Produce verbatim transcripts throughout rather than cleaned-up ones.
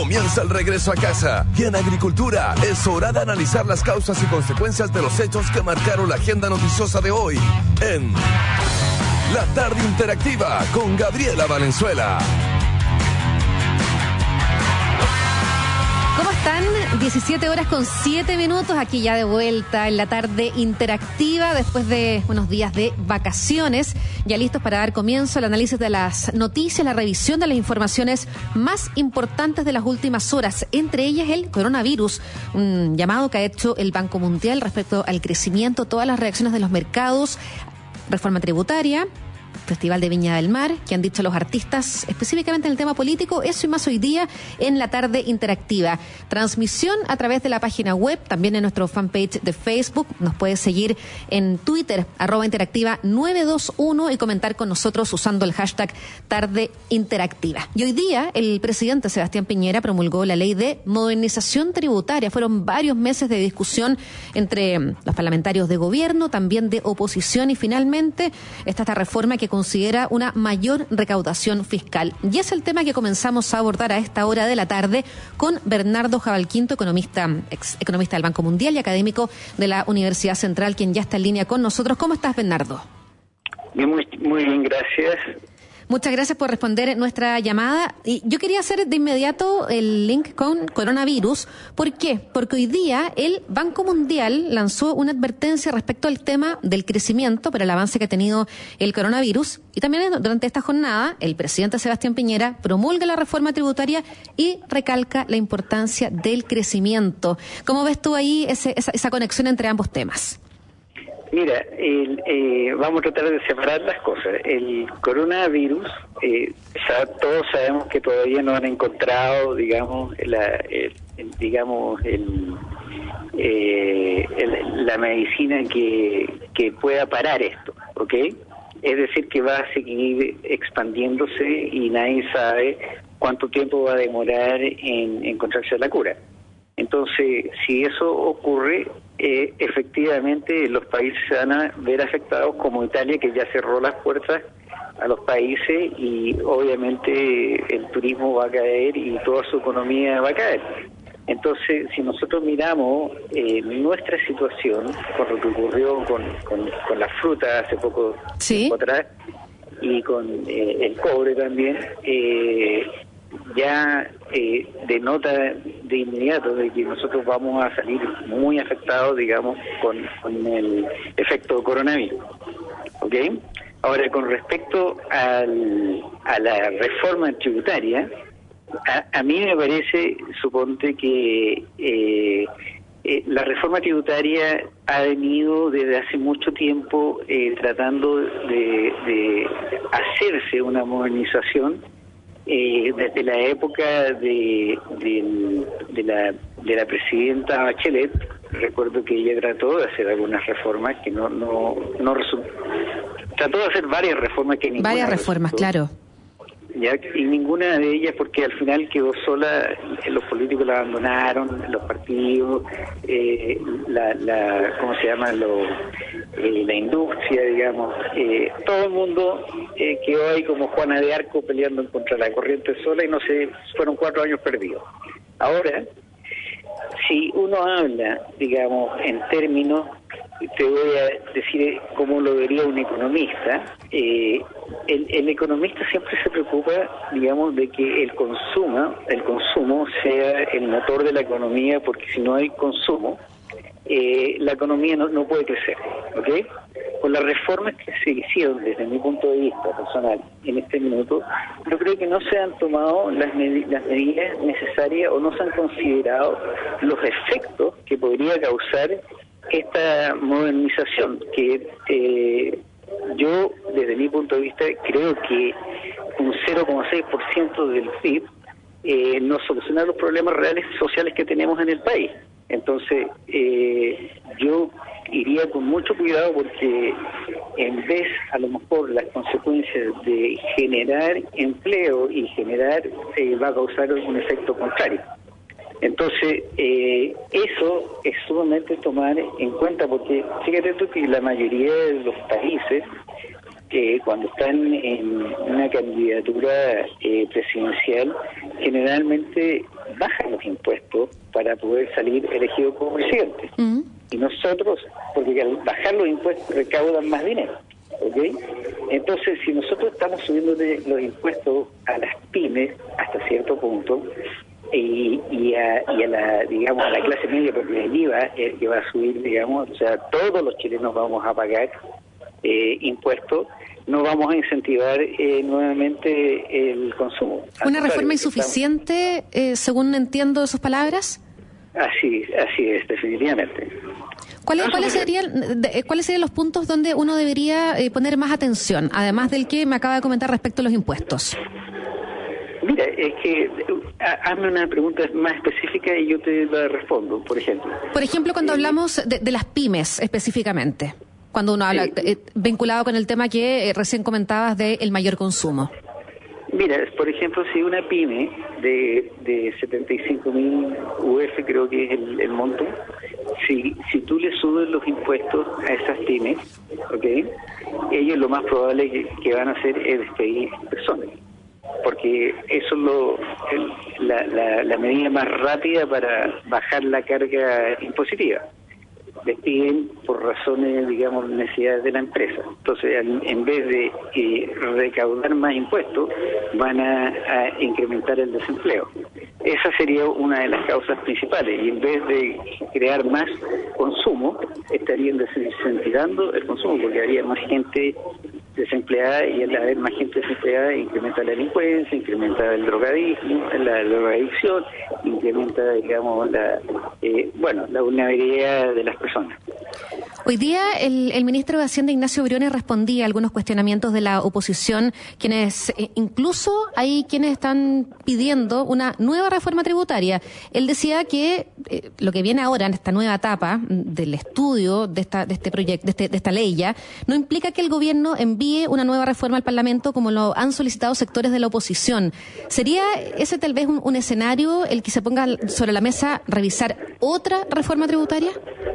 Comienza el regreso a casa y en agricultura es hora de analizar las causas y consecuencias de los hechos que marcaron la agenda noticiosa de hoy en La Tarde Interactiva con Gabriela Valenzuela. ¿Cómo están? diecisiete horas con siete minutos, aquí ya de vuelta en La Tarde Interactiva después de unos días de vacaciones, ya listos para dar comienzo al análisis de las noticias, la revisión de las informaciones más importantes de las últimas horas, entre ellas el coronavirus, un llamado que ha hecho el Banco Mundial respecto al crecimiento, todas las reacciones de los mercados, reforma tributaria, Festival de Viña del Mar, que han dicho los artistas específicamente en el tema político, eso y más hoy día en La Tarde Interactiva. Transmisión a través de la página web, también en nuestro fanpage de Facebook, nos puede seguir en Twitter, arroba interactiva nueve dos uno y comentar con nosotros usando el hashtag Tarde Interactiva. Y hoy día el presidente Sebastián Piñera promulgó la ley de modernización tributaria. Fueron varios meses de discusión entre los parlamentarios de gobierno, también de oposición y finalmente está esta reforma que considera una mayor recaudación fiscal. Y es el tema que comenzamos a abordar a esta hora de la tarde con Bernardo Jabalquinto, economista, ex economista del Banco Mundial y académico de la Universidad Central, quien ya está en línea con nosotros. ¿Cómo estás, Bernardo? Muy, muy bien, gracias. Muchas gracias por responder nuestra llamada. Y yo quería hacer de inmediato el link con coronavirus. ¿Por qué? Porque hoy día el Banco Mundial lanzó una advertencia respecto al tema del crecimiento por el avance que ha tenido el coronavirus. Y también durante esta jornada, el presidente Sebastián Piñera promulga la reforma tributaria y recalca la importancia del crecimiento. ¿Cómo ves tú ahí ese, esa, esa conexión entre ambos temas? Mira, el, eh, vamos a tratar de separar las cosas. El coronavirus, eh, sa- todos sabemos que todavía no han encontrado, digamos, la, el, el, digamos, el, eh, el, la medicina que, que pueda parar esto, ¿ok? Es decir, que va a seguir expandiéndose y nadie sabe cuánto tiempo va a demorar en encontrarse la cura. Entonces, si eso ocurre, eh, efectivamente los países se van a ver afectados, como Italia, que ya cerró las puertas a los países y obviamente el turismo va a caer y toda su economía va a caer. Entonces, si nosotros miramos eh, nuestra situación, con lo que ocurrió con, con, con la fruta hace poco ¿Sí? tiempo atrás y con eh, el cobre también, eh, ya eh, denota de inmediato de que nosotros vamos a salir muy afectados, digamos, con, con el efecto coronavirus. ¿Ok? Ahora, con respecto al, a la reforma tributaria, a, a mí me parece, suponte que eh, eh, la reforma tributaria ha venido desde hace mucho tiempo eh, tratando de, de hacerse una modernización. Eh, desde la época de, de, de, la, de la presidenta Bachelet, recuerdo que ella trató de hacer algunas reformas que no no no resultó. Trató de hacer varias reformas que ninguna Varias reformas, resultó. claro. Ya, y ninguna de ellas, porque al final quedó sola, los políticos la abandonaron, los partidos, eh, la, la, ¿cómo se llama? Lo, eh, la industria, digamos, eh, todo el mundo eh, quedó ahí como Juana de Arco peleando contra la corriente sola y no sé, fueron cuatro años perdidos. Ahora, si uno habla, digamos, en términos, te voy a decir cómo lo vería un economista, eh, el, el economista siempre se preocupa, digamos, de que el consumo, el consumo sea el motor de la economía, porque si no hay consumo, eh, la economía no, no puede crecer, ¿ok? Con las reformas que se hicieron desde mi punto de vista personal en este minuto, yo creo que no se han tomado las, med- las medidas necesarias o no se han considerado los efectos que podría causar esta modernización, que eh, yo desde mi punto de vista creo que un cero coma seis por ciento del P I B eh, no soluciona los problemas reales sociales que tenemos en el país. Entonces, eh, yo iría con mucho cuidado porque en vez, a lo mejor, las consecuencias de generar empleo y generar, eh, va a causar un efecto contrario. Entonces, eh, eso es sumamente tomar en cuenta, porque fíjate tú que la mayoría de los países, eh, cuando están en una candidatura eh, presidencial, generalmente baja los impuestos para poder salir elegido como presidente. Uh-huh. Y nosotros, porque al bajar los impuestos recaudan más dinero, ¿ok? Entonces, si nosotros estamos subiendo los impuestos a las pymes hasta cierto punto, y, y, a, y a la, digamos, a la clase media, porque el I V A es el que va a subir, digamos, o sea, todos los chilenos vamos a pagar eh, impuestos, no vamos a incentivar eh, nuevamente el consumo. ¿Una reforma insuficiente, eh, según entiendo de sus palabras? Así, así es, definitivamente. ¿Cuáles, ¿cuáles, serían, de, ¿Cuáles serían los puntos donde uno debería eh, poner más atención, además del que me acaba de comentar respecto a los impuestos? Mira, es que hazme una pregunta más específica y yo te la respondo, por ejemplo. Por ejemplo, cuando eh, hablamos de, de las pymes específicamente, cuando uno habla, eh, vinculado con el tema que eh, recién comentabas de el mayor consumo. Mira, por ejemplo, si una pyme de, de setenta y cinco mil U F, creo que es el, el monto, si, si tú le subes los impuestos a esas pymes, ¿ok? Ellos lo más probable que, que van a hacer es despedir personas. Porque eso es lo, el, la, la, la medida más rápida para bajar la carga impositiva. Despiden por razones, digamos, necesidades de la empresa. Entonces, en, en vez de eh, recaudar más impuestos, van a, a incrementar el desempleo. Esa sería una de las causas principales. Y en vez de crear más consumo, estarían desincentivando el consumo, porque habría más gente desempleada, y al haber más gente desempleada incrementa la delincuencia, incrementa el drogadismo, la drogadicción, incrementa, digamos, la eh, bueno, la vulnerabilidad de las personas. Hoy día el, el ministro de Hacienda, Ignacio Briones, respondía a algunos cuestionamientos de la oposición, quienes eh, incluso hay quienes están pidiendo una nueva reforma tributaria. Él decía que eh, lo que viene ahora en esta nueva etapa del estudio de esta de este proyecto, de, este, de esta ley ya, no implica que el gobierno envíe una nueva reforma al Parlamento como lo han solicitado sectores de la oposición. ¿Sería ese tal vez un, un escenario el que se ponga sobre la mesa revisar otra reforma tributaria?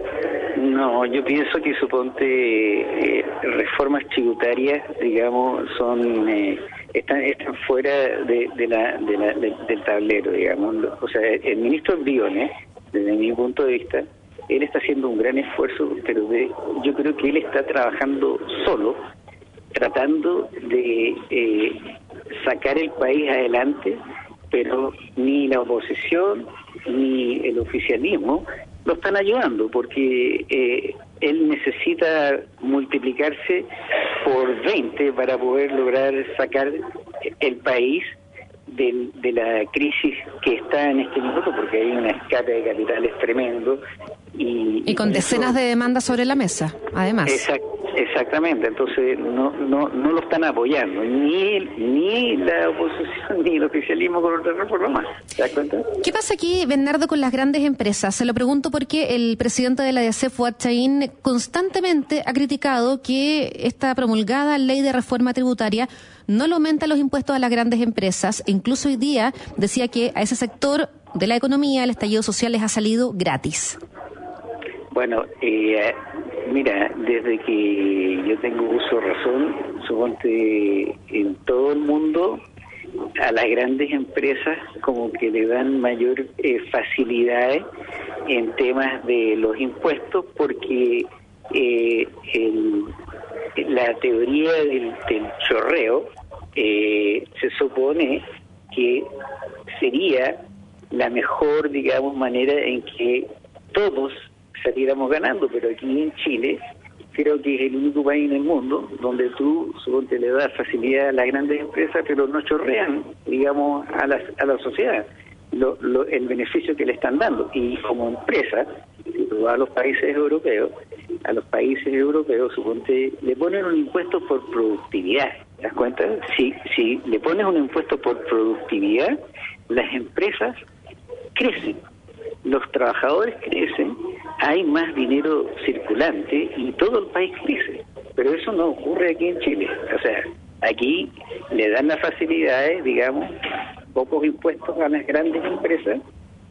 No, yo pienso que suponte eh, reformas tributarias, digamos, son eh, están están fuera de, de la, de la de, del tablero, digamos. O sea, el ministro Briones, desde mi punto de vista, él está haciendo un gran esfuerzo, pero de, yo creo que él está trabajando solo, tratando de eh, sacar el país adelante, pero ni la oposición ni el oficialismo lo están ayudando, porque eh, él necesita multiplicarse por veinte para poder lograr sacar el país de, de la crisis que está en este minuto, porque hay un escape de capitales tremendo. Y, y con decenas eso, de demandas sobre la mesa, además. Exact, exactamente, entonces no no no lo están apoyando, ni ni la oposición ni el oficialismo con otra reforma más. ¿Te das cuenta? ¿Qué pasa aquí, Bernardo, con las grandes empresas? Se lo pregunto porque el presidente de la D A C E, Fuad Chahín, constantemente ha criticado que esta promulgada ley de reforma tributaria no le aumenta los impuestos a las grandes empresas. E incluso hoy día decía que a ese sector de la economía el estallido social les ha salido gratis. Bueno, eh, mira, desde que yo tengo uso de razón, suponte en todo el mundo a las grandes empresas como que le dan mayor eh, facilidades en temas de los impuestos, porque eh, el, la teoría del, del chorreo eh, se supone que sería la mejor, digamos, manera en que todos saliéramos ganando, pero aquí en Chile creo que es el único país en el mundo donde tú, suponte, le das facilidad a las grandes empresas, pero no chorrean, digamos, a la, a la sociedad lo, lo, el beneficio que le están dando. Y como empresa, si tú vas a los países europeos, a los países europeos, suponte, le ponen un impuesto por productividad. ¿Te das cuenta? Si, si le pones un impuesto por productividad, las empresas crecen, los trabajadores crecen, hay más dinero circulante y todo el país crece. Pero eso no ocurre aquí en Chile. O sea, aquí le dan las facilidades, digamos, pocos impuestos a las grandes empresas,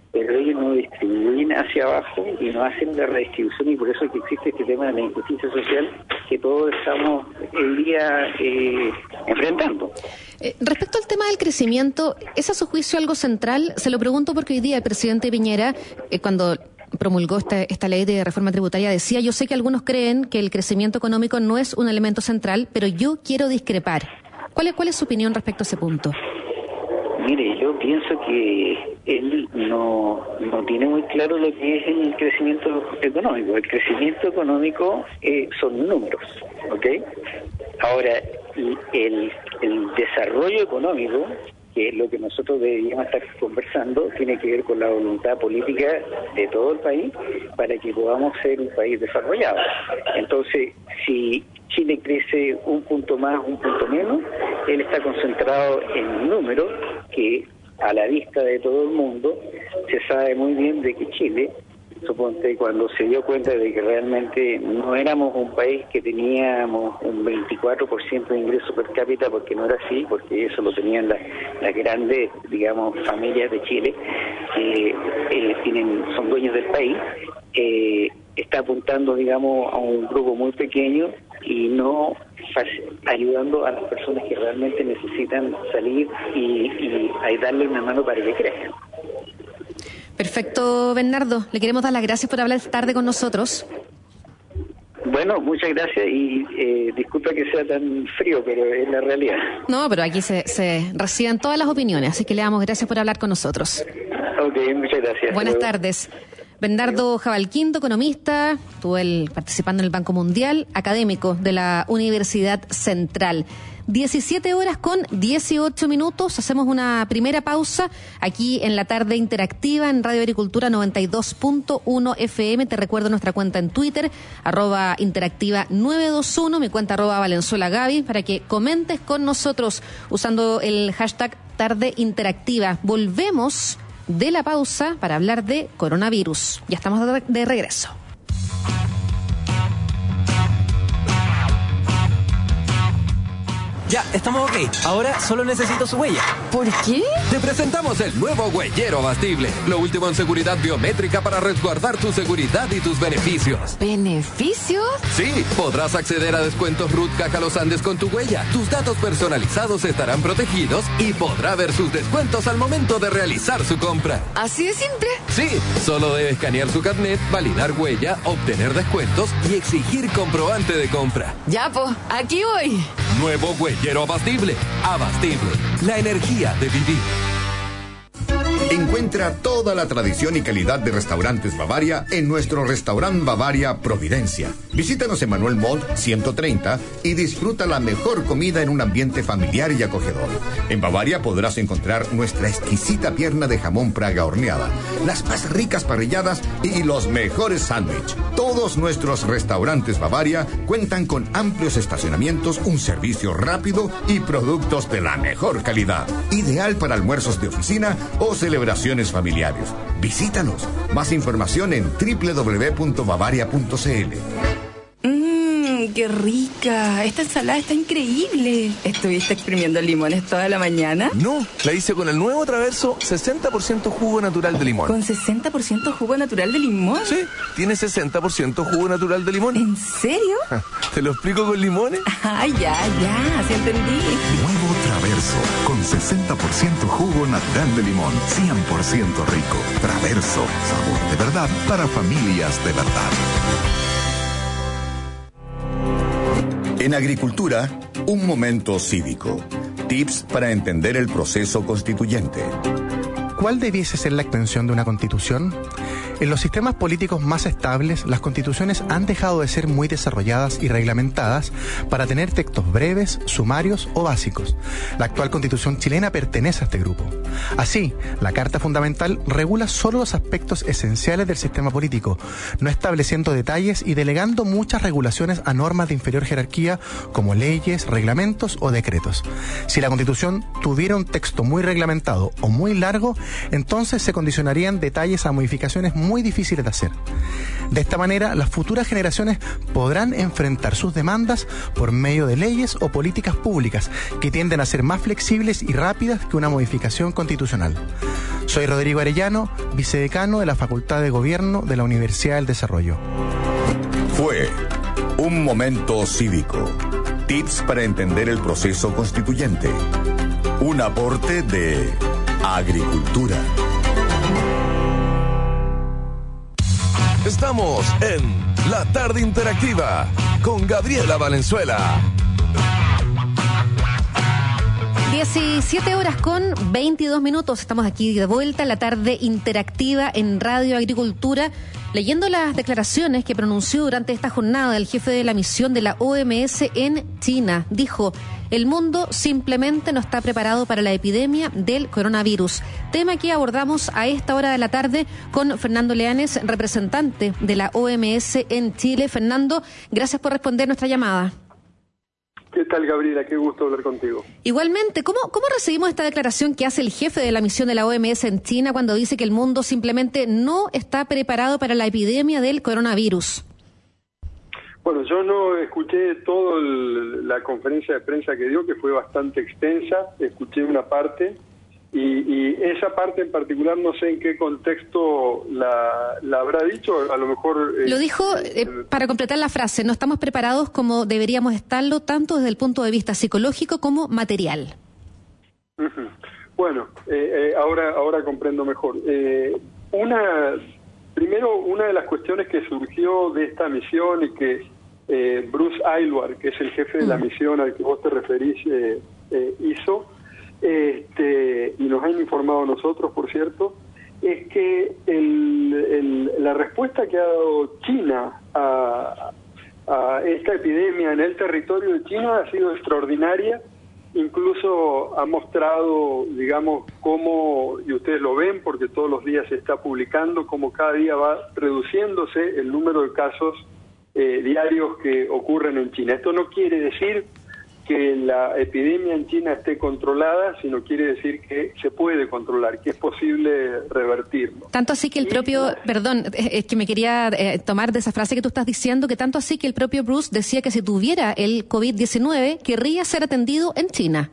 pero ellos no distribuyen hacia abajo y no hacen la redistribución, y por eso es que existe este tema de la injusticia social que todos estamos el día eh, enfrentando. Eh, respecto al tema del crecimiento, ¿es a su juicio algo central? Se lo pregunto porque hoy día el presidente Piñera, eh, cuando promulgó esta, esta ley de reforma tributaria, decía: yo sé que algunos creen que el crecimiento económico no es un elemento central, pero yo quiero discrepar. ¿Cuál es, cuál es su opinión respecto a ese punto? Mire, yo pienso que él no, no tiene muy claro lo que es el crecimiento económico. El crecimiento económico eh, son números, ¿ok? Ahora, el, el desarrollo económico, que es lo que nosotros deberíamos estar conversando, tiene que ver con la voluntad política de todo el país para que podamos ser un país desarrollado. Entonces, si Chile crece un punto más, un punto menos, él está concentrado en números que a la vista de todo el mundo se sabe muy bien de que Chile, suponte, cuando se dio cuenta de que realmente no éramos un país que teníamos un veinticuatro por ciento de ingreso per cápita, porque no era así, porque eso lo tenían las, las grandes, digamos, familias de Chile, que eh, tienen, son dueños del país, eh, está apuntando, digamos, a un grupo muy pequeño y no ayudando a las personas que realmente necesitan salir y, y a darle una mano para que crezcan. Perfecto, Bernardo. Le queremos dar las gracias por hablar esta tarde con nosotros. Bueno, muchas gracias y eh, disculpa que sea tan frío, pero es la realidad. No, pero aquí se, se reciben todas las opiniones, así que le damos gracias por hablar con nosotros. Ok, muchas gracias. Buenas tardes. Bernardo Jabalquinto, economista, estuvo él participando en el Banco Mundial, académico de la Universidad Central. diecisiete horas con dieciocho minutos, hacemos una primera pausa aquí en la tarde interactiva en Radio Agricultura noventa y dos punto uno F M. Te recuerdo nuestra cuenta en Twitter, arroba interactiva nueve dos uno, mi cuenta arroba Valenzuela Gaby, para que comentes con nosotros usando el hashtag tarde interactiva. Volvemos de la pausa para hablar de coronavirus. Ya estamos de, de regreso. Ya, estamos ok. Ahora solo necesito su huella. ¿Por qué? Te presentamos el nuevo Huellero Abastible. Lo último en seguridad biométrica para resguardar tu seguridad y tus beneficios. ¿Beneficios? Sí, podrás acceder a descuentos R U T Caja Los Andes con tu huella. Tus datos personalizados estarán protegidos y podrá ver sus descuentos al momento de realizar su compra. ¿Así de simple? Sí, solo debe escanear su carnet, validar huella, obtener descuentos y exigir comprobante de compra. Ya, po, aquí voy. Nuevo Huellero Abastible. Abastible. La energía de vivir. Encuentra toda la tradición y calidad de Restaurantes Bavaria en nuestro Restaurant Bavaria Providencia. Visítanos en Manuel Montt ciento treinta y disfruta la mejor comida en un ambiente familiar y acogedor. En Bavaria podrás encontrar nuestra exquisita pierna de jamón Praga horneada, las más ricas parrilladas y los mejores sándwiches. Todos nuestros restaurantes Bavaria cuentan con amplios estacionamientos, un servicio rápido y productos de la mejor calidad. Ideal para almuerzos de oficina o celebraciones familiares. Visítanos. Más información en doble u doble u doble u punto bavaria punto c l. Mmm, qué rica. Esta ensalada está increíble. ¿Estuviste exprimiendo limones toda la mañana? No, la hice con el nuevo Traverso sesenta por ciento jugo natural de limón. ¿Con sesenta por ciento jugo natural de limón? Sí, tiene sesenta por ciento jugo natural de limón. ¿En serio? ¿Te lo explico con limones? Ah, ya, ya, sí entendí. Nuevo Traverso, con sesenta por ciento jugo natural de limón, cien por ciento rico. Traverso, sabor de verdad para familias de verdad. En agricultura, un momento cívico. Tips para entender el proceso constituyente. ¿Cuál debiese ser la extensión de una constitución? En los sistemas políticos más estables, las constituciones han dejado de ser muy desarrolladas y reglamentadas para tener textos breves, sumarios o básicos. La actual constitución chilena pertenece a este grupo. Así, la Carta Fundamental regula solo los aspectos esenciales del sistema político, no estableciendo detalles y delegando muchas regulaciones a normas de inferior jerarquía como leyes, reglamentos o decretos. Si la constitución tuviera un texto muy reglamentado o muy largo, entonces se condicionarían detalles a modificaciones muy difíciles de hacer. De esta manera, las futuras generaciones podrán enfrentar sus demandas por medio de leyes o políticas públicas que tienden a ser más flexibles y rápidas que una modificación constitucional. Soy Rodrigo Arellano, vicedecano de la Facultad de Gobierno de la Universidad del Desarrollo. Fue un momento cívico. Tips para entender el proceso constituyente. Un aporte de Agricultura. Estamos en La Tarde Interactiva con Gabriela Valenzuela. diecisiete horas con veintidós minutos. Estamos aquí de vuelta en La Tarde Interactiva en Radio Agricultura, leyendo las declaraciones que pronunció durante esta jornada el jefe de la misión de la O M S en China. Dijo: el mundo simplemente no está preparado para la epidemia del coronavirus. Tema que abordamos a esta hora de la tarde con Fernando Leanes, representante de la O M S en Chile. Fernando, gracias por responder nuestra llamada. ¿Qué tal, Gabriela? Qué gusto hablar contigo. Igualmente, ¿cómo, cómo recibimos esta declaración que hace el jefe de la misión de la O M S en China cuando dice que el mundo simplemente no está preparado para la epidemia del coronavirus? Bueno, yo no escuché toda la conferencia de prensa que dio, que fue bastante extensa. Escuché una parte y, y esa parte en particular no sé en qué contexto la, la habrá dicho. A lo mejor... Lo eh, dijo, eh, para completar la frase, no estamos preparados como deberíamos estarlo, tanto desde el punto de vista psicológico como material. Uh-huh. Bueno, eh, eh, ahora, ahora comprendo mejor. Eh, una... Primero, una de las cuestiones que surgió de esta misión y que eh, Bruce Aylward, que es el jefe de la misión al que vos te referís, eh, eh, hizo, este, y nos han informado a nosotros, por cierto, es que el, el, la respuesta que ha dado China a, a esta epidemia en el territorio de China ha sido extraordinaria. Incluso ha mostrado, digamos, cómo, y ustedes lo ven porque todos los días se está publicando, cómo cada día va reduciéndose el número de casos eh, diarios que ocurren en China. Esto no quiere decir que la epidemia en China esté controlada, sino quiere decir que se puede controlar, que es posible revertirlo. Tanto así que el propio, perdón, es que me quería eh, tomar de esa frase que tú estás diciendo, que tanto así que el propio Bruce decía que si tuviera el COVID diecinueve, querría ser atendido en China.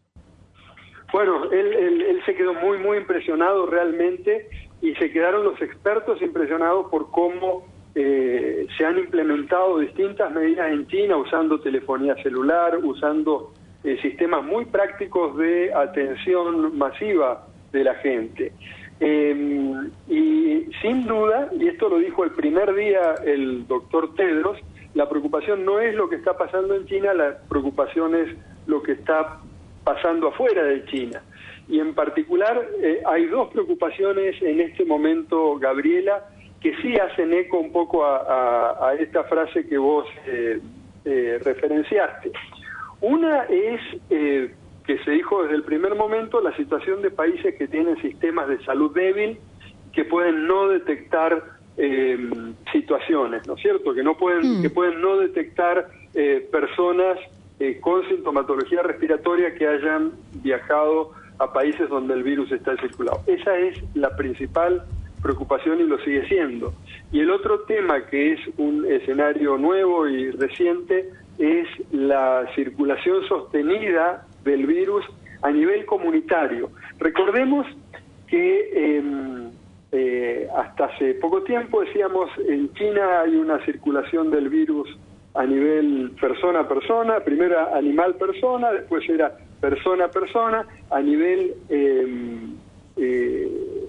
Bueno, él, él, él se quedó muy, muy impresionado realmente, y se quedaron los expertos impresionados por cómo Eh, se han implementado distintas medidas en China usando telefonía celular, usando eh, sistemas muy prácticos de atención masiva de la gente. Eh, y sin duda, y esto lo dijo el primer día el doctor Tedros, la preocupación no es lo que está pasando en China, la preocupación es lo que está pasando afuera de China. Y en particular eh, hay dos preocupaciones en este momento, Gabriela, que sí hacen eco un poco a, a, a esta frase que vos eh, eh, referenciaste. Una es, eh, que se dijo desde el primer momento, la situación de países que tienen sistemas de salud débil, que pueden no detectar eh, situaciones, ¿no es cierto? Que no pueden, mm. que pueden no detectar eh, personas eh, con sintomatología respiratoria que hayan viajado a países donde el virus está circulado. Esa es la principal preocupación y lo sigue siendo. Y el otro tema, que es un escenario nuevo y reciente, es la circulación sostenida del virus a nivel comunitario. Recordemos que eh, eh, hasta hace poco tiempo decíamos en China hay una circulación del virus a nivel persona a persona, primero animal persona, después era persona a persona, a nivel eh, eh,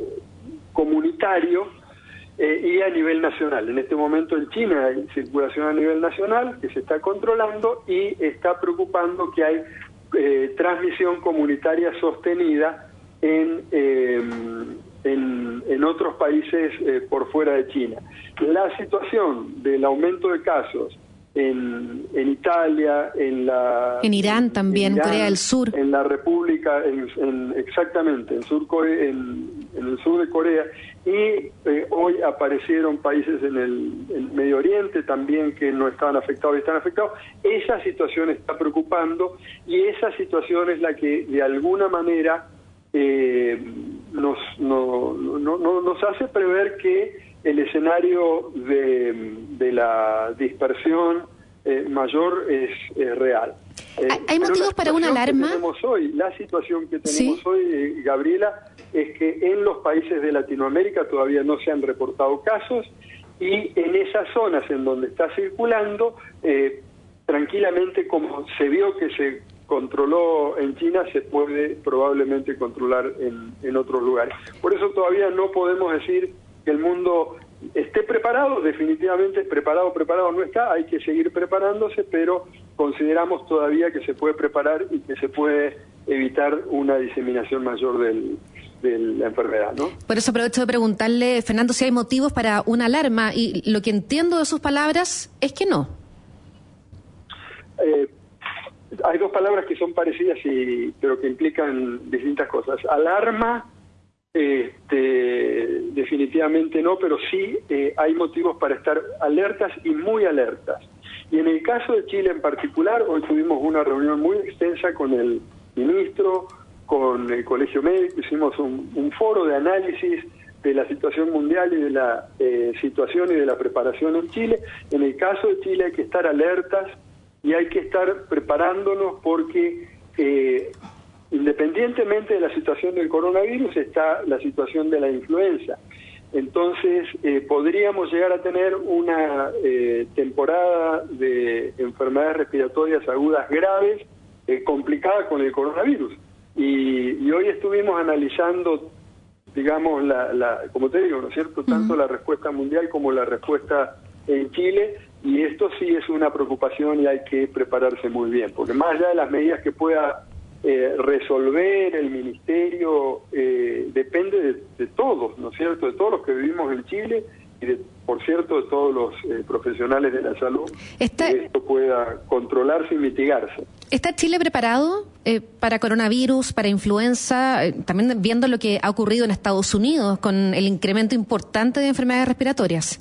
comunitario eh, y a nivel nacional. En este momento en China hay circulación a nivel nacional que se está controlando y está preocupando que hay eh, transmisión comunitaria sostenida en, eh, en, en otros países eh, por fuera de China. La situación del aumento de casos en, en Italia, en la... En Irán también, en Irán, Corea del Sur. En la República, en, en, exactamente, en, sur Corea, en, en el sur de Corea, y eh, hoy aparecieron países en el, en el Medio Oriente también que no estaban afectados y están afectados. Esa situación está preocupando y esa situación es la que de alguna manera eh, nos, no, no, no, nos hace prever que el escenario de, de la dispersión eh, mayor es, es real. Eh, ¿Hay motivos para una alarma? Que tenemos hoy, la situación que tenemos ¿Sí? hoy, eh, Gabriela, es que en los países de Latinoamérica todavía no se han reportado casos y en esas zonas en donde está circulando, eh, tranquilamente, como se vio que se controló en China, se puede probablemente controlar en, en otros lugares. Por eso todavía no podemos decir que el mundo esté preparado. Definitivamente preparado, preparado no está, hay que seguir preparándose, pero consideramos todavía que se puede preparar y que se puede evitar una diseminación mayor del, de la enfermedad, ¿no? Por eso aprovecho de preguntarle, Fernando, si hay motivos para una alarma, y lo que entiendo de sus palabras es que no. Eh, hay dos palabras que son parecidas, y, pero que implican distintas cosas. Alarma, este, definitivamente no, pero sí eh, hay motivos para estar alertas y muy alertas. Y en el caso de Chile en particular, hoy tuvimos una reunión muy extensa con el ministro, con el Colegio Médico, hicimos un, un foro de análisis de la situación mundial y de la eh, situación y de la preparación en Chile. En el caso de Chile hay que estar alertas y hay que estar preparándonos porque eh, independientemente de la situación del coronavirus está la situación de la influenza. Entonces eh, podríamos llegar a tener una eh, temporada de enfermedades respiratorias agudas graves eh, complicada con el coronavirus. Y, y hoy estuvimos analizando, digamos, la, la, como te digo, ¿no es cierto?, tanto uh-huh. la respuesta mundial como la respuesta en Chile, y esto sí es una preocupación y hay que prepararse muy bien, porque más allá de las medidas que pueda eh, resolver el Ministerio, eh, depende de, de todos, ¿no es cierto?, de todos los que vivimos en Chile y, de, por cierto, de todos los eh, profesionales de la salud, Está... que esto pueda controlarse y mitigarse. ¿Está Chile preparado eh, para coronavirus, para influenza, eh, también viendo lo que ha ocurrido en Estados Unidos con el incremento importante de enfermedades respiratorias?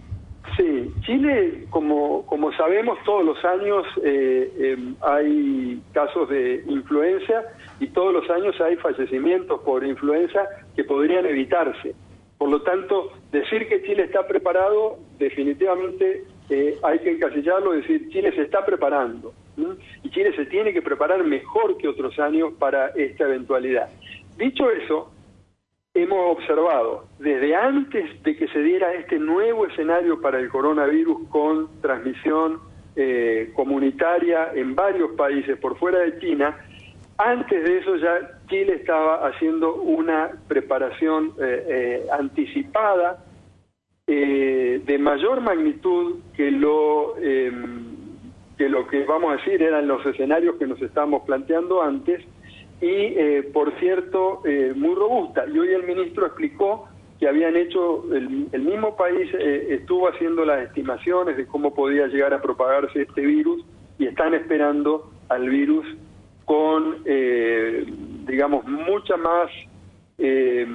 Sí, Chile, como como sabemos, todos los años eh, eh, hay casos de influenza y todos los años hay fallecimientos por influenza que podrían evitarse. Por lo tanto, decir que Chile está preparado, definitivamente eh, hay que encasillarlo, decir Chile se está preparando, ¿sí? Y Chile se tiene que preparar mejor que otros años para esta eventualidad. Dicho eso, hemos observado desde antes de que se diera este nuevo escenario para el coronavirus con transmisión eh, comunitaria en varios países por fuera de China, antes de eso ya Chile estaba haciendo una preparación eh, eh, anticipada eh, de mayor magnitud que lo, eh, que lo que vamos a decir eran los escenarios que nos estábamos planteando antes, y eh, por cierto eh, muy robusta. Y hoy el ministro explicó que habían hecho, el, el mismo país eh, estuvo haciendo las estimaciones de cómo podía llegar a propagarse este virus y están esperando al virus con, eh, digamos, mucha más eh,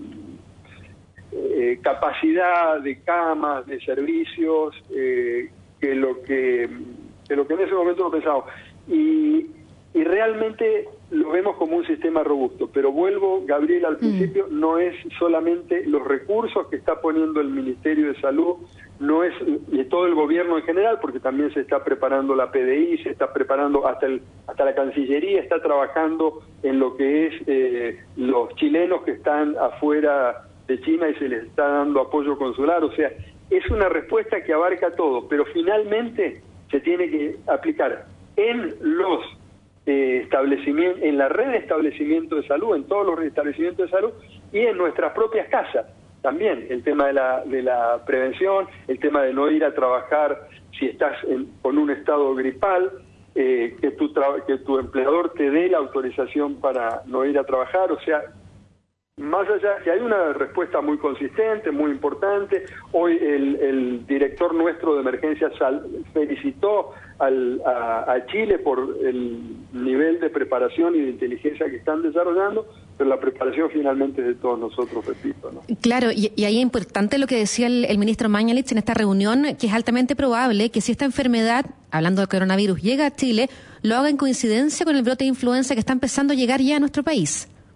eh, capacidad de camas, de servicios, eh, que lo que, que lo que en ese momento lo pensamos. Y, y realmente lo vemos como un sistema robusto, pero vuelvo, Gabriela, al principio, mm. no es solamente los recursos que está poniendo el Ministerio de Salud, no es y todo el gobierno en general, porque también se está preparando la P D I, se está preparando hasta el hasta la Cancillería, está trabajando en lo que es eh, los chilenos que están afuera de China y se les está dando apoyo consular, o sea, es una respuesta que abarca todo, pero finalmente se tiene que aplicar en los Eh, establecimiento, en la red de establecimientos de salud, en todos los establecimientos de salud y en nuestras propias casas. También el tema de la, de la prevención, el tema de no ir a trabajar si estás en, con un estado gripal, eh, que, tu tra que tu empleador te dé la autorización para no ir a trabajar, o sea, más allá, que hay una respuesta muy consistente, muy importante. Hoy el, el director nuestro de emergencias felicitó al, a, a Chile por el nivel de preparación y de inteligencia que están desarrollando, pero la preparación finalmente es de todos nosotros, repito, ¿no? Claro, y, y ahí es importante lo que decía el, el ministro Mañalich en esta reunión, que es altamente probable que si esta enfermedad, hablando del coronavirus, llega a Chile, lo haga en coincidencia con el brote de influenza que está empezando a llegar ya a nuestro país.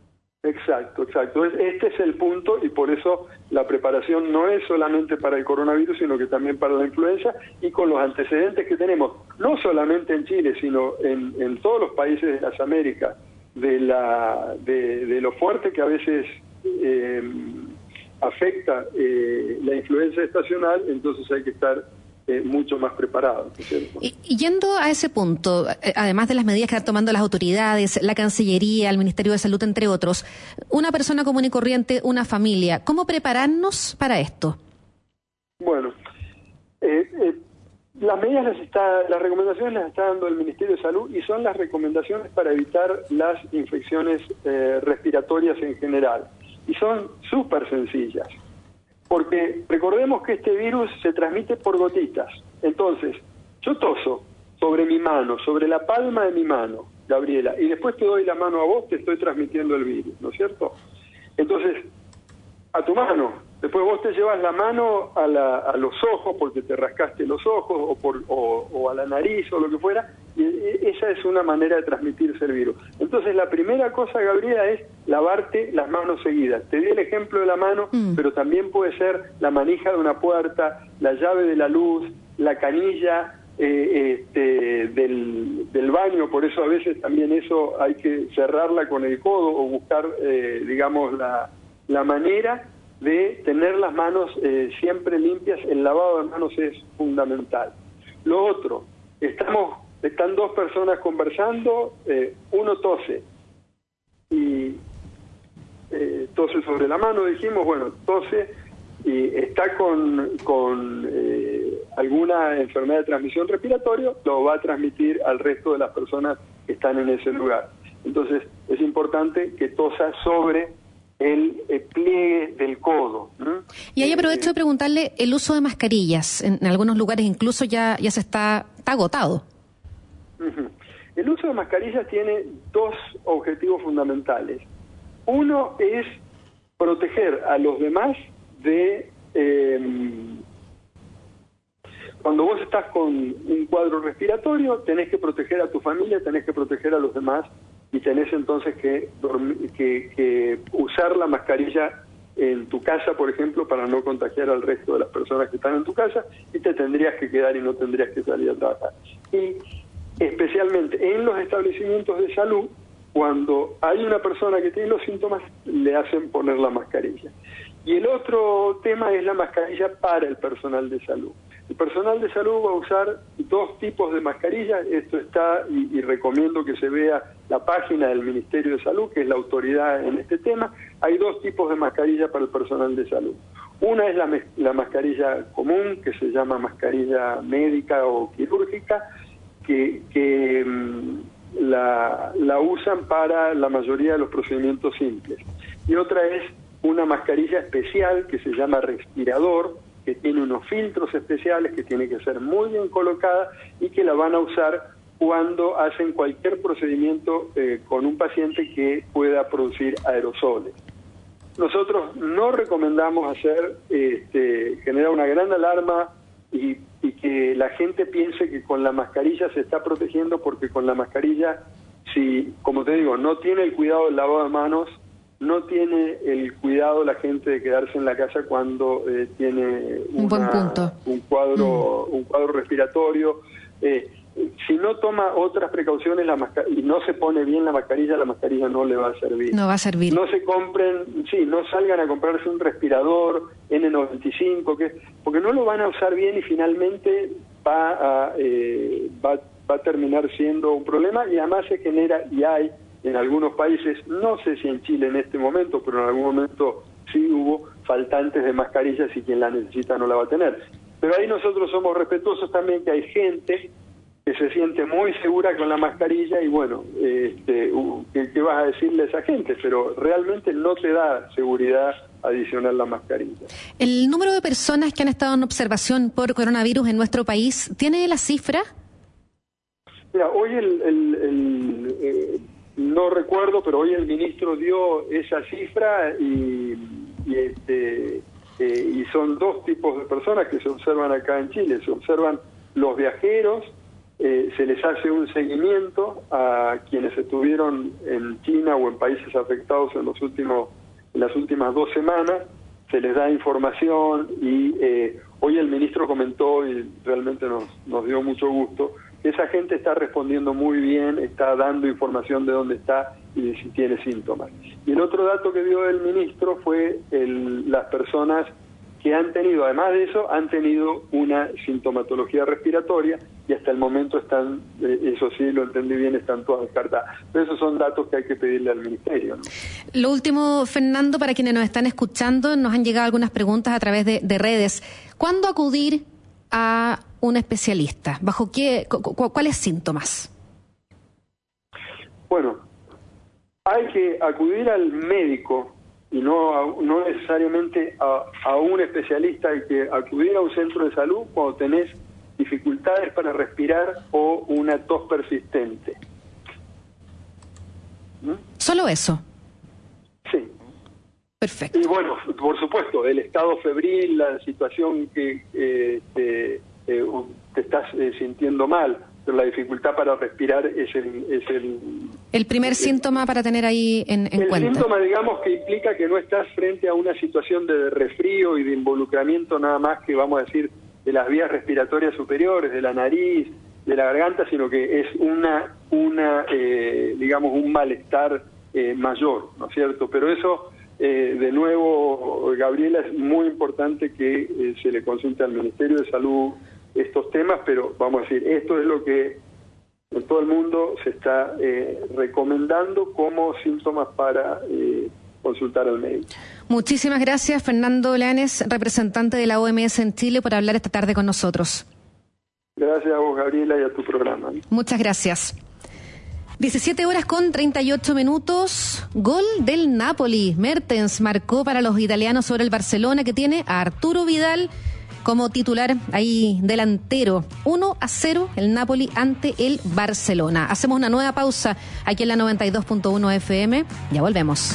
Exacto, exacto. Este es el punto y por eso la preparación no es solamente para el coronavirus, sino que también para la influenza y con los antecedentes que tenemos, no solamente en Chile, sino en, en todos los países de las Américas, de, la, de, de lo fuerte que a veces eh, afecta eh, la influenza estacional, entonces hay que estar Eh, mucho más preparado, ¿no es cierto? Y, y yendo a ese punto, eh, además de las medidas que están tomando las autoridades, la Cancillería, el Ministerio de Salud, entre otros, una persona común y corriente, una familia, ¿cómo prepararnos para esto? Bueno, eh, eh, las medidas las está, las recomendaciones las está dando el Ministerio de Salud y son las recomendaciones para evitar las infecciones eh, respiratorias en general. Y son súper sencillas. Porque recordemos que este virus se transmite por gotitas. Entonces, yo toso sobre mi mano, sobre la palma de mi mano, Gabriela, y después te doy la mano a vos, te estoy transmitiendo el virus, ¿no es cierto? Entonces, a tu mano, después vos te llevas la mano a, la, a los ojos porque te rascaste los ojos o, por, o, o a la nariz o lo que fuera, y esa es una manera de transmitirse el virus. Entonces la primera cosa, Gabriela, es lavarte las manos seguidas. Te di el ejemplo de la mano, mm. pero también puede ser la manija de una puerta, la llave de la luz, la canilla eh, este, del, del baño, por eso a veces también eso hay que cerrarla con el codo o buscar, eh, digamos, la, la manera de tener las manos eh, siempre limpias. El lavado de manos es fundamental. Lo otro, estamos están dos personas conversando, eh, uno tose y eh, tose sobre la mano, dijimos, bueno, tose y está con, con eh, alguna enfermedad de transmisión respiratoria, lo va a transmitir al resto de las personas que están en ese lugar. Entonces es importante que tosa sobre el, el pliegue del codo, ¿no? Y ahí aprovecho de preguntarle el uso de mascarillas. En, en algunos lugares incluso ya, ya se está, está agotado. Uh-huh. El uso de mascarillas tiene dos objetivos fundamentales. Uno es proteger a los demás de... Eh, cuando vos estás con un cuadro respiratorio, tenés que proteger a tu familia, tenés que proteger a los demás y tenés entonces que, dormir, que, que usar la mascarilla en tu casa, por ejemplo, para no contagiar al resto de las personas que están en tu casa, y te tendrías que quedar y no tendrías que salir a trabajar. Y especialmente en los establecimientos de salud, cuando hay una persona que tiene los síntomas, le hacen poner la mascarilla. Y el otro tema es la mascarilla para el personal de salud. El personal de salud va a usar dos tipos de mascarillas. Esto está, y, y recomiendo que se vea la página del Ministerio de Salud, que es la autoridad en este tema. Hay dos tipos de mascarilla para el personal de salud. Una es la, la mascarilla común, que se llama mascarilla médica o quirúrgica, que, que mmm, la, la usan para la mayoría de los procedimientos simples. Y otra es una mascarilla especial que se llama respirador, que tiene unos filtros especiales, que tiene que ser muy bien colocada y que la van a usar cuando hacen cualquier procedimiento eh, con un paciente que pueda producir aerosoles. Nosotros no recomendamos hacer, este, generar una gran alarma y, y que la gente piense que con la mascarilla se está protegiendo, porque con la mascarilla, si, como te digo, no tiene el cuidado del lavado de manos, no tiene el cuidado la gente de quedarse en la casa cuando eh, tiene una, un buen punto. un cuadro mm. un cuadro respiratorio. Eh, si no toma otras precauciones la y no se pone bien la mascarilla, la mascarilla no le va a servir. No va a servir. No se compren, sí, no salgan a comprarse un respirador N noventa y cinco, que, porque no lo van a usar bien y finalmente va a, eh, va, va a terminar siendo un problema, y además se genera, y hay en algunos países, no sé si en Chile en este momento, pero en algún momento sí hubo faltantes de mascarillas y quien la necesita no la va a tener. Pero ahí nosotros somos respetuosos también, que hay gente que se siente muy segura con la mascarilla y bueno, este, uh, ¿qué, ¿qué vas a decirle a esa gente? Pero realmente no te da seguridad adicional la mascarilla. ¿El número de personas que han estado en observación por coronavirus en nuestro país, tiene la cifra? Mira, hoy el... el, el eh, no recuerdo, pero hoy el ministro dio esa cifra y, y, este, eh, y son dos tipos de personas que se observan acá en Chile. Se observan los viajeros eh, se les hace un seguimiento a quienes estuvieron en China o en países afectados en los últimos en las últimas dos semanas, se les da información y eh, hoy el ministro comentó, y realmente nos, nos dio mucho gusto, que esa gente está respondiendo muy bien, está dando información de dónde está y de si tiene síntomas. Y el otro dato que dio el ministro fue el, las personas que han tenido, además de eso, han tenido una sintomatología respiratoria y hasta el momento están, eh, eso sí, lo entendí bien, están todas descartadas. Pero esos son datos que hay que pedirle al ministerio, ¿no? Lo último, Fernando, para quienes nos están escuchando, nos han llegado algunas preguntas a través de, de redes. ¿Cuándo acudir a un especialista? ¿Bajo qué, cu, cu, cuáles síntomas? Bueno, hay que acudir al médico y no a, no necesariamente a, a un especialista. Hay que acudir a un centro de salud cuando tenés dificultades para respirar o una tos persistente. ¿Mm? ¿Solo eso? Sí. Perfecto. Y bueno, por supuesto, el estado febril, la situación que eh, te, eh, te estás eh, sintiendo mal, pero la dificultad para respirar es el... Es el, el primer el, síntoma para tener ahí en, en el cuenta. El síntoma, digamos, que implica que no estás frente a una situación de resfrío y de involucramiento nada más que, vamos a decir, de las vías respiratorias superiores, de la nariz, de la garganta, sino que es una, una eh, digamos, un malestar eh, mayor, ¿no es cierto? Pero eso... Eh, de nuevo, Gabriela, es muy importante que eh, se le consulte al Ministerio de Salud estos temas, pero vamos a decir, esto es lo que en todo el mundo se está eh, recomendando como síntomas para eh, consultar al médico. Muchísimas gracias, Fernando Lanes, representante de la O M S en Chile, por hablar esta tarde con nosotros. Gracias a vos, Gabriela, y a tu programa. Muchas gracias. diecisiete horas con treinta y ocho minutos, gol del Napoli. Mertens marcó para los italianos sobre el Barcelona, que tiene a Arturo Vidal como titular ahí delantero. uno a cero el Napoli ante el Barcelona. Hacemos una nueva pausa aquí en la noventa y dos punto uno F M. Ya volvemos.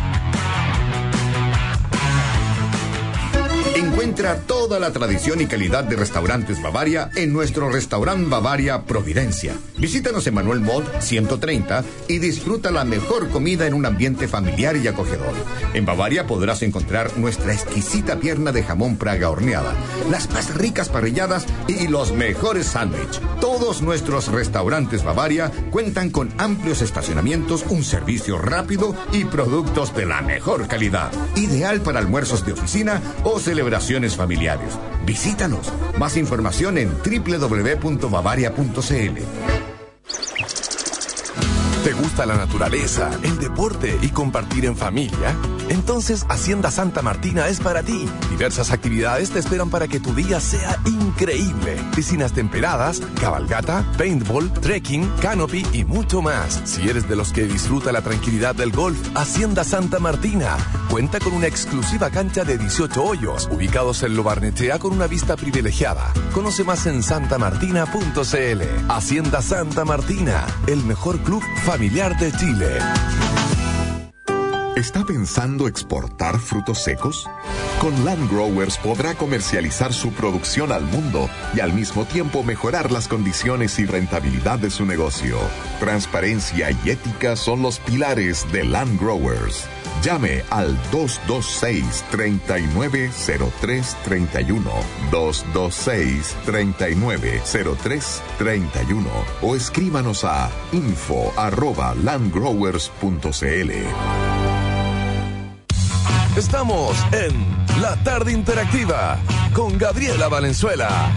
Encuentra toda la tradición y calidad de Restaurantes Bavaria en nuestro Restaurant Bavaria Providencia. Visítanos en Manuel Montt ciento treinta y disfruta la mejor comida en un ambiente familiar y acogedor. En Bavaria podrás encontrar nuestra exquisita pierna de jamón Praga horneada, las más ricas parrilladas y los mejores sándwiches. Todos nuestros Restaurantes Bavaria cuentan con amplios estacionamientos, un servicio rápido y productos de la mejor calidad. Ideal para almuerzos de oficina o celebraciones familiares. Visítanos. Más información en doble u doble u doble u punto bavaria punto c l. ¿Te gusta la naturaleza, el deporte y compartir en familia? Entonces Hacienda Santa Martina es para ti. Diversas actividades te esperan para que tu día sea increíble. Piscinas temperadas, cabalgata, paintball, trekking, canopy y mucho más. Si eres de los que disfruta la tranquilidad del golf, Hacienda Santa Martina cuenta con una exclusiva cancha de dieciocho hoyos, ubicados en Lo Barnechea con una vista privilegiada. Conoce más en santamartina punto c l. Hacienda Santa Martina, el mejor club familiar de Chile. ¿Está pensando exportar frutos secos? Con Land Growers podrá comercializar su producción al mundo y al mismo tiempo mejorar las condiciones y rentabilidad de su negocio. Transparencia y ética son los pilares de Land Growers. Llame al dos dos seis, tres nueve cero tres tres uno, dos dos seis, tres nueve cero tres tres uno o escríbanos a info arroba landgrowers punto c l. Estamos en La Tarde Interactiva con Gabriela Valenzuela.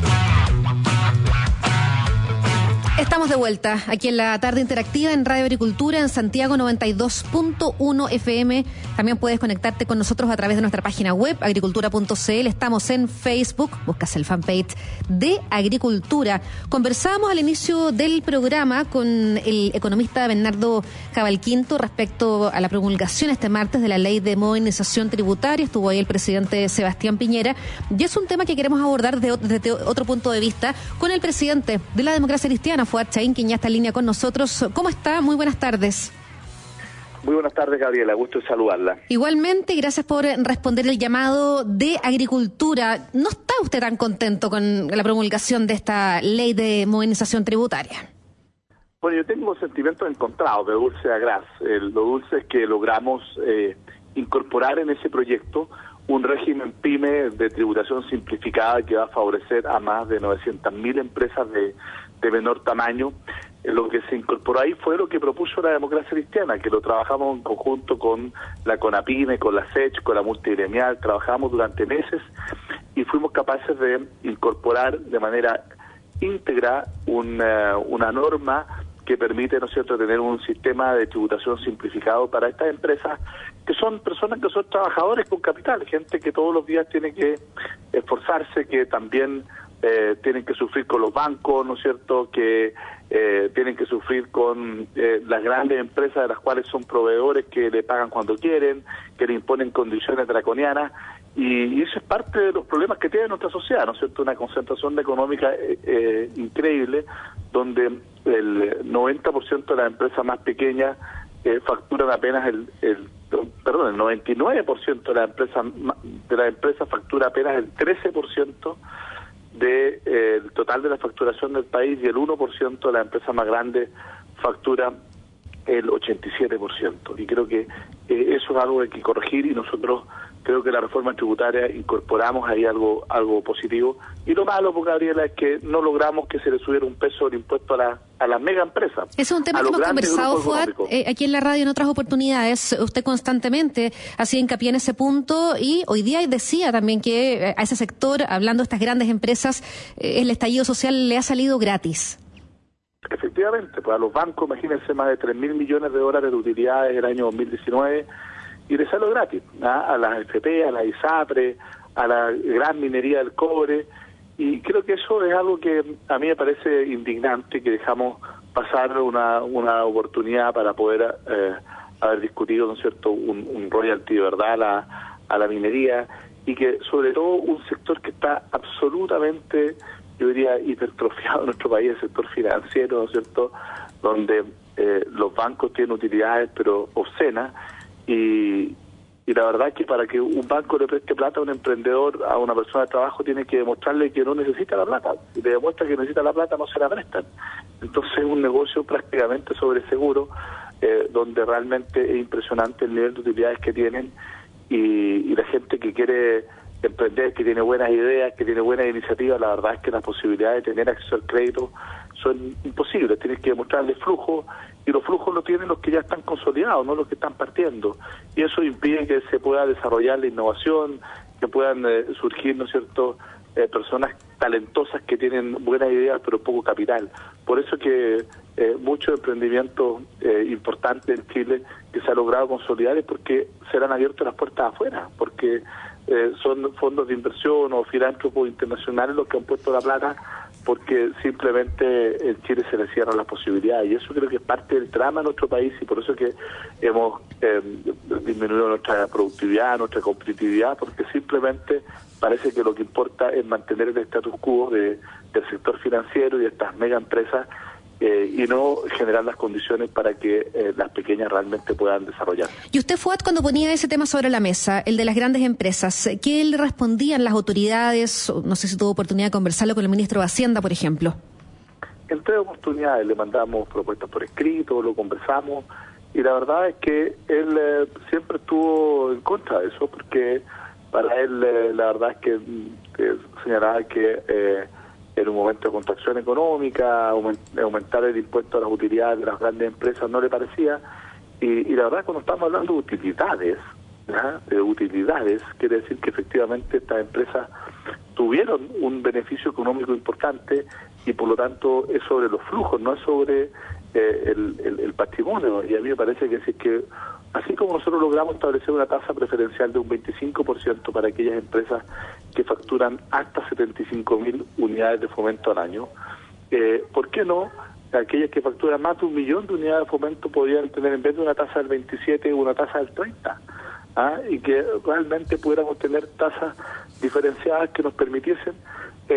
Estamos de vuelta aquí en la Tarde Interactiva en Radio Agricultura en Santiago noventa y dos punto uno F M. También puedes conectarte con nosotros a través de nuestra página web agricultura punto c l. Estamos en Facebook, buscas el fanpage de Agricultura. Conversábamos al inicio del programa con el economista Bernardo Cavalquinto respecto a la promulgación este martes de la Ley de Modernización Tributaria. Estuvo ahí el presidente Sebastián Piñera y es un tema que queremos abordar desde, desde otro punto de vista con el presidente de la Democracia Cristiana, Fuad Chaín, quien ya está en línea con nosotros. ¿Cómo está? Muy buenas tardes. Muy buenas tardes, Gabriela, gusto de saludarla. Igualmente, gracias por responder el llamado de Agricultura. ¿No está usted tan contento con la promulgación de esta ley de modernización tributaria? Bueno, yo tengo sentimientos encontrados de dulce a gras. Eh, lo dulce es que logramos eh, incorporar en ese proyecto un régimen PYME de tributación simplificada que va a favorecer a más de novecientas mil empresas de, de menor tamaño. Eh, lo que se incorporó ahí fue lo que propuso la democracia cristiana, que lo trabajamos en conjunto con la CONAPYME, con la SECH, con la multigremial, trabajamos durante meses y fuimos capaces de incorporar de manera íntegra una, una norma que permite, ¿no es cierto?, tener un sistema de tributación simplificado para estas empresas, que son personas que son trabajadores con capital, gente que todos los días tiene que esforzarse, que también eh, tienen que sufrir con los bancos, ¿no es cierto?, que eh, tienen que sufrir con eh, las grandes empresas de las cuales son proveedores que le pagan cuando quieren, que le imponen condiciones draconianas, y, y eso es parte de los problemas que tiene nuestra sociedad, ¿no es cierto?, una concentración económica eh, eh, increíble, donde el noventa por ciento de las empresas más pequeñas eh, facturan apenas el, el perdón, el noventa y nueve por ciento de las empresas de las empresas factura apenas el trece por ciento de, eh, el total de la facturación del país, y el uno por ciento de las empresas más grandes factura el ochenta y siete por ciento. Y creo que eh, eso es algo que hay que corregir, y nosotros creo que la reforma tributaria incorporamos ahí algo algo positivo. Y lo malo, pues, Gabriela, es que no logramos que se le subiera un peso del impuesto a la a las mega empresas. Es un tema que hemos conversado, Fuad, eh, aquí en la radio en otras oportunidades. Usted constantemente hacía hincapié en ese punto, y hoy día decía también que a ese sector, hablando de estas grandes empresas, eh, el estallido social le ha salido gratis. Efectivamente, pues a los bancos, imagínense, más de tres mil millones de dólares de utilidades en el año dos mil diecinueve, y les salió gratis, ¿ah? A las F P, a la ISAPRE, a la gran minería del cobre, y creo que eso es algo que a mí me parece indignante, que dejamos pasar una, una oportunidad para poder eh, haber discutido, ¿no es cierto?, un, un royalty de verdad a la, a la minería, y que sobre todo un sector que está absolutamente, yo diría, hipertrofiado en nuestro país, el sector financiero, ¿no es cierto?, donde eh, los bancos tienen utilidades pero obscenas, y, y la verdad es que para que un banco le preste plata a un emprendedor, a una persona de trabajo, tiene que demostrarle que no necesita la plata. Si le demuestra que necesita la plata, no se la prestan. Entonces es un negocio prácticamente sobre seguro, eh, donde realmente es impresionante el nivel de utilidades que tienen, y, y la gente que quiere emprender, que tiene buenas ideas, que tiene buenas iniciativas, la verdad es que las posibilidades de tener acceso al crédito son imposibles. Tienes que demostrarle flujo, y los flujos lo tienen los que ya están consolidados, no los que están partiendo, y eso impide que se pueda desarrollar la innovación, que puedan eh, surgir, ¿no es cierto?, eh, personas talentosas que tienen buenas ideas pero poco capital. Por eso que eh, muchos emprendimientos eh, importantes en Chile que se ha logrado consolidar es porque se le han abierto las puertas afuera, porque eh, son fondos de inversión o filántropos internacionales los que han puesto la plata, porque simplemente en Chile se le cierran las posibilidades, y eso creo que es parte del drama de nuestro país, y por eso es que hemos eh, disminuido nuestra productividad, nuestra competitividad, porque simplemente parece que lo que importa es mantener el status quo de, del sector financiero y de estas mega empresas, eh, y no generar las condiciones para que eh, las pequeñas realmente puedan desarrollarse. Y usted, Fuad, cuando ponía ese tema sobre la mesa, el de las grandes empresas, ¿qué le respondían las autoridades? No sé si tuvo oportunidad de conversarlo con el ministro de Hacienda, por ejemplo. En tres oportunidades le mandamos propuestas por escrito, lo conversamos, y la verdad es que él eh, siempre estuvo en contra de eso, porque para él eh, la verdad es que eh, señalaba que eh, en un momento de contracción económica aumentar el impuesto a las utilidades de las grandes empresas no le parecía, y, y la verdad, cuando estamos hablando de utilidades, ¿ya?, de utilidades, quiere decir que efectivamente estas empresas tuvieron un beneficio económico importante, y por lo tanto es sobre los flujos, no es sobre eh, el, el, el patrimonio. Y a mí me parece que si es que, así como nosotros logramos establecer una tasa preferencial de un veinticinco por ciento para aquellas empresas que facturan hasta setenta y cinco mil unidades de fomento al año, eh, ¿por qué no aquellas que facturan más de un millón de unidades de fomento podrían tener, en vez de una tasa del veintisiete, una tasa del treinta? ¿Ah? Y que realmente pudiéramos tener tasas diferenciadas que nos permitiesen eh,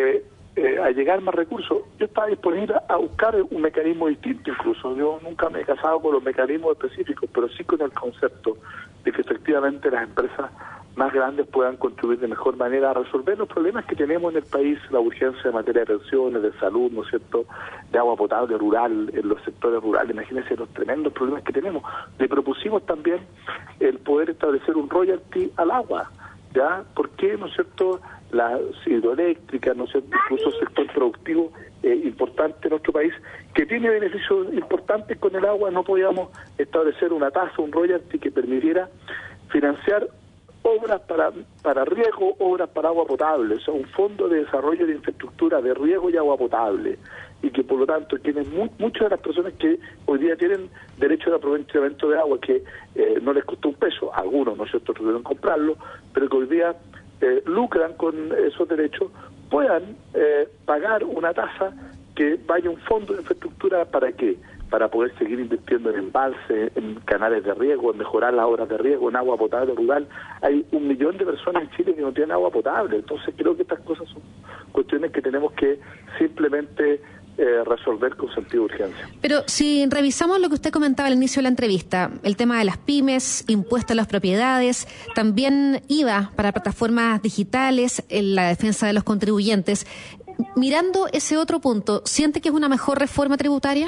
eh, a llegar más recursos. Yo estaba disponible a buscar un mecanismo distinto incluso. Yo nunca me he casado con los mecanismos específicos, pero sí con el concepto de que efectivamente las empresas más grandes puedan contribuir de mejor manera a resolver los problemas que tenemos en el país, la urgencia en materia de pensiones, de salud, ¿no es cierto?, de agua potable rural, en los sectores rurales. Imagínense los tremendos problemas que tenemos. Le propusimos también el poder establecer un royalty al agua, ¿ya? ¿Por qué, no es cierto?, la hidroeléctrica, no es cierto?, incluso el sector productivo eh, importante en nuestro país, que tiene beneficios importantes con el agua, no podíamos establecer una tasa, un royalty que permitiera financiar obras para para riego, obras para agua potable, o sea, un fondo de desarrollo de infraestructura de riego y agua potable, y que por lo tanto tienen mu muchas de las personas que hoy día tienen derecho de aprovechamiento de agua, que eh, no les costó un peso, algunos, ¿no es cierto?, tuvieron que comprarlo, pero que hoy día eh, lucran con esos derechos, puedan eh, pagar una tasa que vaya a un fondo de infraestructura. ¿Para qué? Para poder seguir invirtiendo en embalse, en canales de riego, en mejorar las obras de riego, en agua potable rural. Hay un millón de personas en Chile que no tienen agua potable, entonces creo que estas cosas son cuestiones que tenemos que simplemente eh, resolver con sentido de urgencia. Pero si revisamos lo que usted comentaba al inicio de la entrevista, el tema de las pymes, impuestos a las propiedades, también I V A para plataformas digitales, en la defensa de los contribuyentes, mirando ese otro punto, ¿siente que es una mejor reforma tributaria?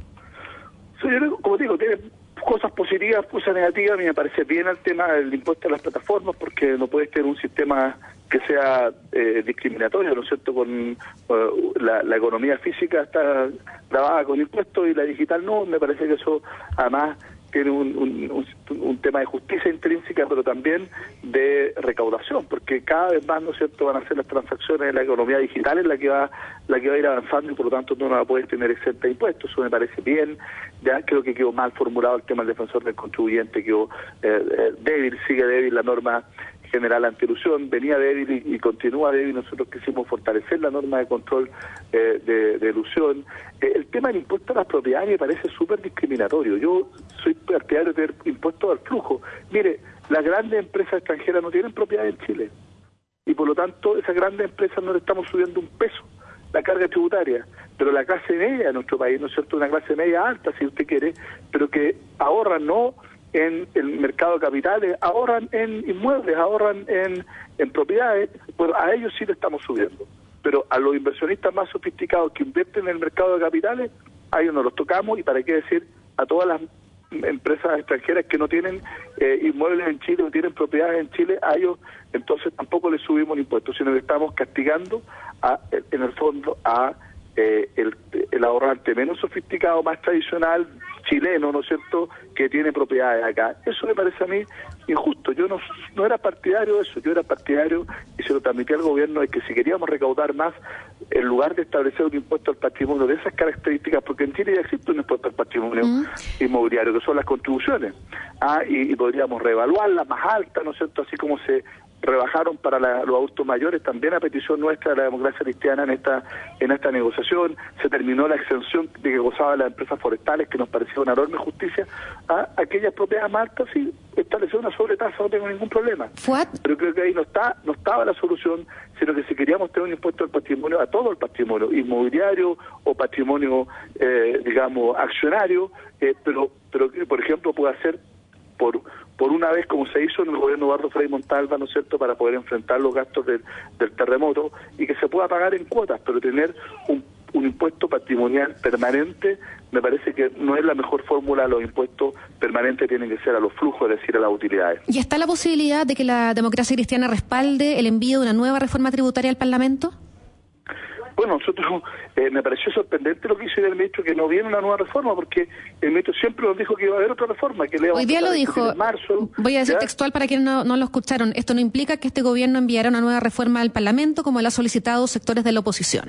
Sí, como digo, tiene cosas positivas, cosas negativas. A mí me parece bien el tema del impuesto a las plataformas, porque no puedes tener un sistema que sea eh, discriminatorio, ¿no es cierto? Con uh, la, la economía física está grabada con impuestos y la digital no. Me parece que eso además tiene un, un, un, un tema de justicia intrínseca, pero también de recaudación, porque cada vez más, ¿no es cierto?, van a ser las transacciones en la economía digital en la que va la que va a ir avanzando, y por lo tanto no la puedes tener exenta de impuestos. Eso me parece bien. Ya creo que quedó mal formulado el tema del defensor del contribuyente, quedó eh, eh, débil, sigue débil la norma general antielusión, venía débil y, y continúa débil. Nosotros quisimos fortalecer la norma de control eh, de, de elusión. Eh, el tema del impuesto a las propiedades me parece súper discriminatorio. Yo soy partidario de tener impuestos al flujo. Mire, las grandes empresas extranjeras no tienen propiedad en Chile, y por lo tanto esas grandes empresas no le estamos subiendo un peso la carga tributaria, pero la clase media de nuestro país, ¿no es cierto?, una clase media alta, si usted quiere, pero que ahorran no en el mercado de capitales, ahorran en inmuebles, ahorran en, en propiedades, pues a ellos sí le estamos subiendo. Pero a los inversionistas más sofisticados que invierten en el mercado de capitales, a ellos no los tocamos, y para qué decir a todas las empresas extranjeras que no tienen eh, inmuebles en Chile, no tienen propiedades en Chile, a ellos entonces tampoco les subimos el impuesto, sino que estamos castigando a, en el fondo a eh, el, el ahorrante menos sofisticado, más tradicional, chileno, ¿no es cierto?, que tiene propiedades acá. Eso me parece a mí injusto. Yo no, no era partidario de eso, yo era partidario, y se lo transmití al gobierno, de que si queríamos recaudar más, en lugar de establecer un impuesto al patrimonio de esas características, porque en Chile ya existe un impuesto al patrimonio mm. inmobiliario, que son las contribuciones, ah, y, y podríamos reevaluarlas más altas, ¿no es cierto?, así como se rebajaron para la, los adultos mayores, también a petición nuestra de la democracia cristiana en esta en esta negociación. Se terminó la exención de que gozaban las empresas forestales, que nos parecía una enorme justicia. A aquellas propiedades más altas, sí, establecer una sobretasa, no tengo ningún problema. ¿What? Pero creo que ahí no está no estaba la solución, sino que si queríamos tener un impuesto al patrimonio, a todo el patrimonio, inmobiliario o patrimonio, eh, digamos, accionario, eh, pero, pero que, por ejemplo, pueda ser por por una vez, como se hizo en el gobierno de Eduardo Frei Montalva, ¿no es cierto?, para poder enfrentar los gastos del, del terremoto, y que se pueda pagar en cuotas, pero tener un, un impuesto patrimonial permanente me parece que no es la mejor fórmula. Los impuestos permanentes tienen que ser a los flujos, es decir, a las utilidades. ¿Y está la posibilidad de que la democracia cristiana respalde el envío de una nueva reforma tributaria al Parlamento? Bueno, nosotros eh, me pareció sorprendente lo que hizo el ministro, que no viene una nueva reforma, porque el ministro siempre nos dijo que iba a haber otra reforma, que le Hoy día lo dijo, en marzo, voy a decir ¿ya? textual para quienes no, no lo escucharon, esto no implica que este gobierno enviara una nueva reforma al Parlamento como lo ha solicitado sectores de la oposición.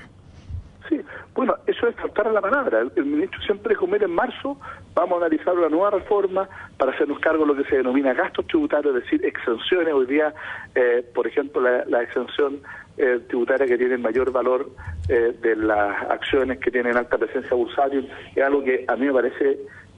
Sí, bueno, eso es faltar a la palabra. El, el ministro siempre dijo, mira, en marzo vamos a analizar una nueva reforma para hacernos cargo de lo que se denomina gastos tributarios, es decir, exenciones. Hoy día, eh, por ejemplo, la, la exención Eh, tributaria que tiene el mayor valor eh, de las acciones que tienen alta presencia bursátil, es algo que a mí me parece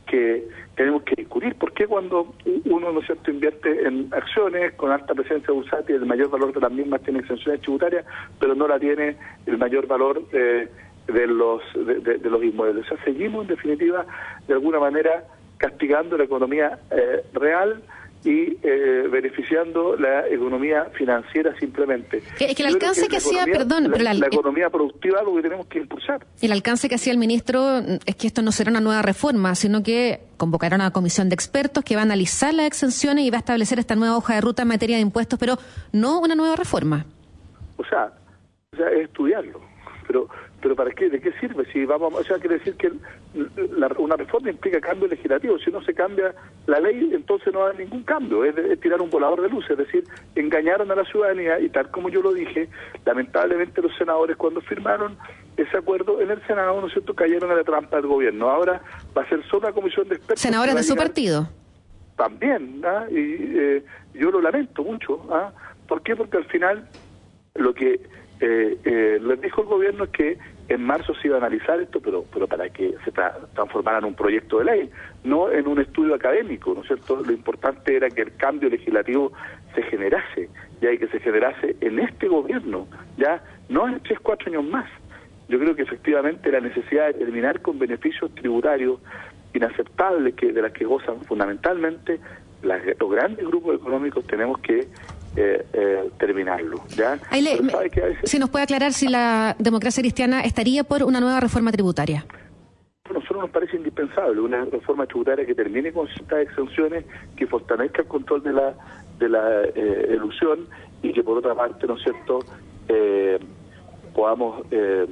que tenemos que discutir. ¿Por qué cuando uno, ¿no es cierto?, invierte en acciones con alta presencia bursátil, el mayor valor de las mismas tiene exenciones tributarias, pero no la tiene el mayor valor eh, de los de, de, de los inmuebles? O sea, seguimos en definitiva de alguna manera castigando la economía eh, real y eh, beneficiando la economía financiera simplemente. Es que el alcance que, que hacía, perdón, la, pero la, la economía productiva es lo que tenemos que impulsar. El alcance que hacía el ministro es que esto no será una nueva reforma, sino que convocará una comisión de expertos que va a analizar las exenciones y va a establecer esta nueva hoja de ruta en materia de impuestos, pero no una nueva reforma. O sea, o sea es estudiarlo, pero pero ¿para qué? ¿De qué sirve? Si vamos, o sea, quiere decir que la, una reforma implica cambio legislativo. Si no se cambia la ley, entonces no hay ningún cambio. Es, es tirar un volador de luz, es decir, engañaron a la ciudadanía y tal como yo lo dije, lamentablemente los senadores cuando firmaron ese acuerdo en el Senado, ¿no es cierto?, cayeron en la trampa del gobierno. Ahora va a ser solo una comisión de expertos. Senadores de su partido. También, ¿ah? y eh, yo lo lamento mucho. ¿ah? ¿Por qué? Porque al final lo que eh, eh, les dijo el gobierno es que en marzo se iba a analizar esto, pero pero para que se tra transformara en un proyecto de ley, no en un estudio académico, ¿no es cierto? Lo importante era que el cambio legislativo se generase, ya y que se generase en este gobierno, ya no en tres, cuatro años más. Yo creo que efectivamente la necesidad de terminar con beneficios tributarios inaceptables que de las que gozan fundamentalmente las, los grandes grupos económicos tenemos que Eh, eh, terminarlo. ¿ya? Le, veces... Si nos puede aclarar si la democracia cristiana estaría por una nueva reforma tributaria. A nosotros nos parece indispensable una reforma tributaria que termine con ciertas exenciones, que fortalezca el control de la de la eh, elusión y que por otra parte, ¿no es cierto?, eh, podamos eh,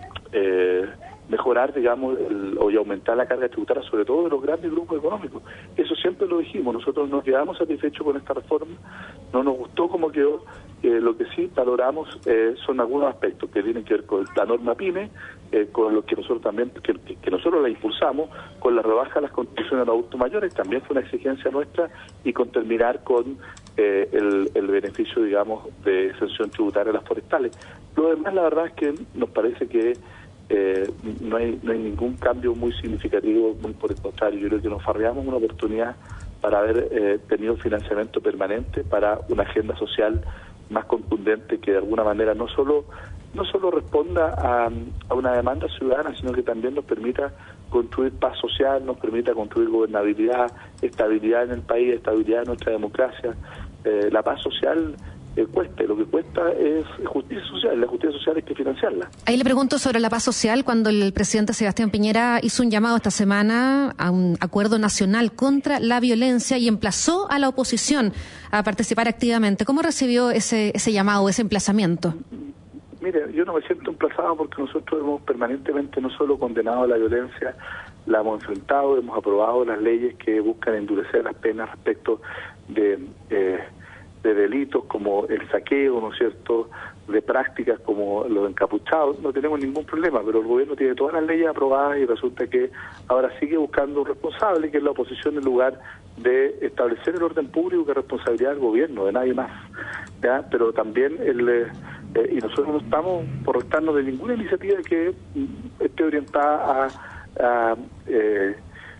eh, mejorar, digamos, el, o y aumentar la carga tributaria, sobre todo de los grandes grupos económicos. Eso siempre lo dijimos, nosotros nos quedamos satisfechos con esta reforma, no nos gustó cómo quedó, eh, lo que sí valoramos eh, son algunos aspectos que tienen que ver con la norma PYME, eh, con lo que nosotros también, que, que nosotros la impulsamos, con la rebaja de las contribuciones de los adultos mayores, también fue una exigencia nuestra, y con terminar con eh, el, el beneficio, digamos, de exención tributaria a las forestales. Lo demás, la verdad es que nos parece que Eh, no hay no hay ningún cambio muy significativo, muy por el contrario. Yo creo que nos farreamos una oportunidad para haber eh, tenido financiamiento permanente para una agenda social más contundente que de alguna manera no solo no solo responda a, a una demanda ciudadana, sino que también nos permita construir paz social, nos permita construir gobernabilidad, estabilidad en el país, estabilidad en nuestra democracia. Eh, la paz social Eh, cueste, lo que cuesta es justicia social, la justicia social hay que financiarla. Ahí le pregunto sobre la paz social, cuando el presidente Sebastián Piñera hizo un llamado esta semana a un acuerdo nacional contra la violencia y emplazó a la oposición a participar activamente. ¿Cómo recibió ese ese llamado, ese emplazamiento? Mire, yo no me siento emplazado porque nosotros hemos permanentemente no solo condenado la violencia, la hemos enfrentado, hemos aprobado las leyes que buscan endurecer las penas respecto de eh, de delitos como el saqueo, ¿no es cierto?, de prácticas como los encapuchados. No tenemos ningún problema, pero el gobierno tiene todas las leyes aprobadas y resulta que ahora sigue buscando un responsable, que es la oposición, en lugar de establecer el orden público, que es responsabilidad del gobierno, de nadie más. ¿ya? Pero también, el eh, y nosotros no estamos por restarnos de ninguna iniciativa que esté orientada a, a eh,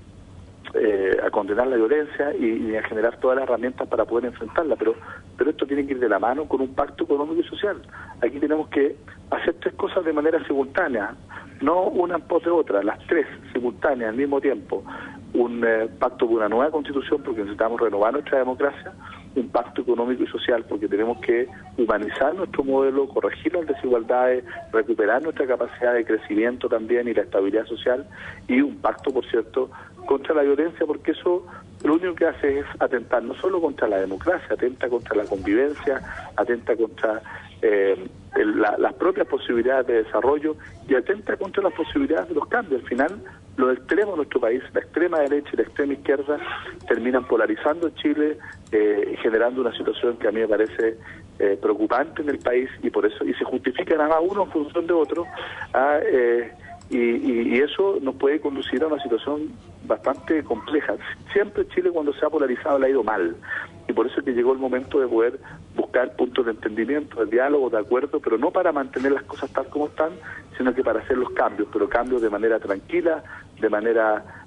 Eh, a condenar la violencia y, y a generar todas las herramientas para poder enfrentarla, pero pero esto tiene que ir de la mano con un pacto económico y social. Aquí tenemos que hacer tres cosas de manera simultánea, no una en pos de otra, las tres simultáneas al mismo tiempo. Un eh, pacto por una nueva constitución, porque necesitamos renovar nuestra democracia, un pacto económico y social, porque tenemos que humanizar nuestro modelo, corregir las desigualdades, recuperar nuestra capacidad de crecimiento también y la estabilidad social, y un pacto, por cierto, contra la violencia, porque eso lo único que hace es atentar no solo contra la democracia, atenta contra la convivencia, atenta contra eh, el, la, las propias posibilidades de desarrollo y atenta contra las posibilidades de los cambios. Al final, los extremos de nuestro país, la extrema derecha y la extrema izquierda, terminan polarizando Chile, eh, generando una situación que a mí me parece eh, preocupante en el país, y por eso y se justifican a uno en función de otro, a, eh, y, y, y eso nos puede conducir a una situación bastante compleja. Siempre Chile, cuando se ha polarizado, le ha ido mal, y por eso es que llegó el momento de poder buscar puntos de entendimiento, de diálogo, de acuerdo, pero no para mantener las cosas tal como están, sino que para hacer los cambios, pero cambios de manera tranquila, de manera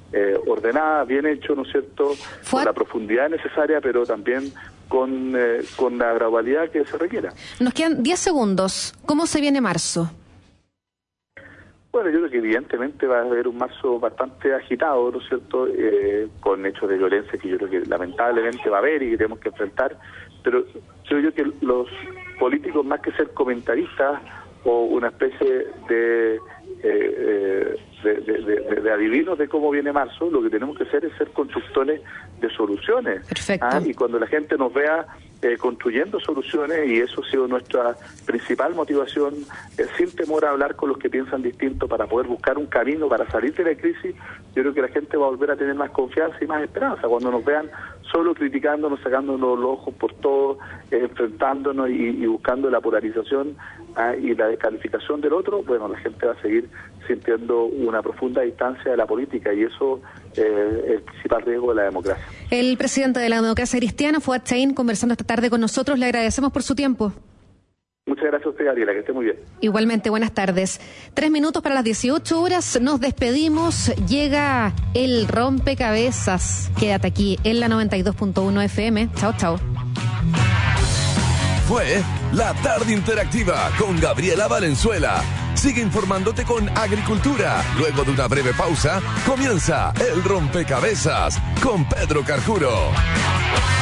eh, ordenada, bien hecho, ¿no es cierto?, con la profundidad necesaria, pero también con, eh, con la gradualidad que se requiera. Nos quedan diez segundos. ¿Cómo se viene marzo? Bueno, yo creo que evidentemente va a haber un marzo bastante agitado, ¿no es cierto?, eh, con hechos de violencia que yo creo que lamentablemente va a haber y que tenemos que enfrentar, pero creo yo que los políticos, más que ser comentaristas o una especie de, eh, eh, de, de, de, de adivinos de cómo viene marzo, lo que tenemos que hacer es ser constructores de soluciones. Perfecto. ¿Ah? Y cuando la gente nos vea eh, construyendo soluciones, y eso ha sido nuestra principal motivación, eh, sin temor a hablar con los que piensan distinto para poder buscar un camino para salir de la crisis, yo creo que la gente va a volver a tener más confianza y más esperanza. Cuando nos vean solo criticándonos, sacándonos los ojos por todo, eh, enfrentándonos y, y buscando la polarización ah, y la descalificación del otro, bueno, la gente va a seguir sintiendo una profunda distancia de la política, y eso eh, es el principal riesgo de la democracia. El presidente de la Democracia Cristiana, Fuad Chahín, conversando esta tarde con nosotros. Le agradecemos por su tiempo. Muchas gracias a usted, Gabriela, que esté muy bien. Igualmente, buenas tardes. Tres minutos para las dieciocho horas, nos despedimos. Llega el rompecabezas. Quédate aquí en la noventa y dos punto uno F M. Chao, chao. Fue La Tarde Interactiva con Gabriela Valenzuela. Sigue informándote con agricultura. Luego de una breve pausa, comienza el rompecabezas con Pedro Carjuro.